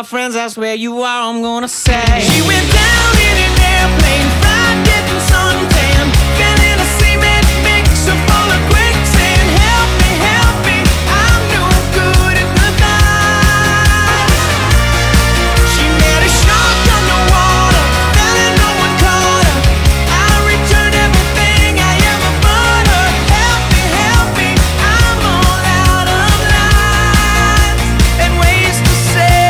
my friends ask where you are, I'm gonna say she went down in an airplane, fried, getting suntan, feeling a cement mixer full of quicksand. Help me, I'm no good at goodbye. She met a shark underwater, fell and no one caught her. I returned everything I ever bought her. Help me, I'm all out of lines and ways to say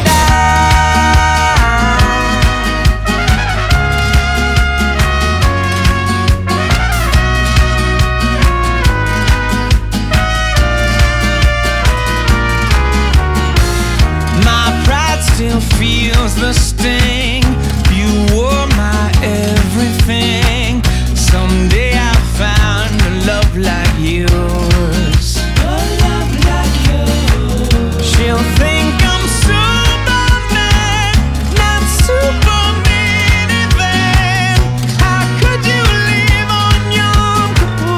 still feels the sting. You were my everything. Someday I'll find a love like yours. A love like yours. She'll think I'm Superman, not Superman even. How could you live on Yom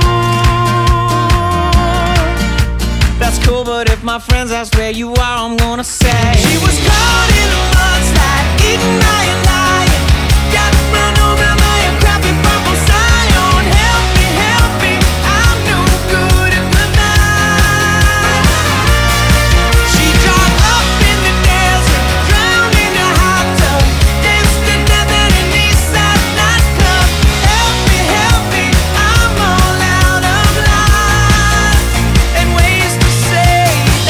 Kippur? That's cool, but if my friends ask where you are, I'm gonna say she was caught in a mudslide, eaten by a lion, got run over by a crappy purple scion. Help me, I'm no good at goodbye. She dropped up in the desert, drowned in a hot tub, danced to death at an Eastside nightclub. Help me, I'm all out of lines and ways to say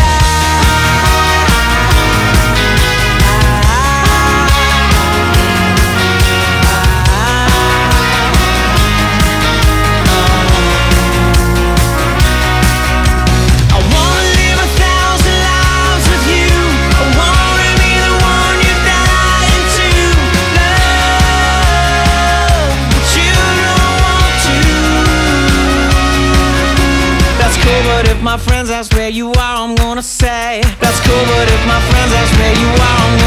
but if my friends ask where you are, I'm gonna say that's cool, but if my friends ask where you are, I'm gonna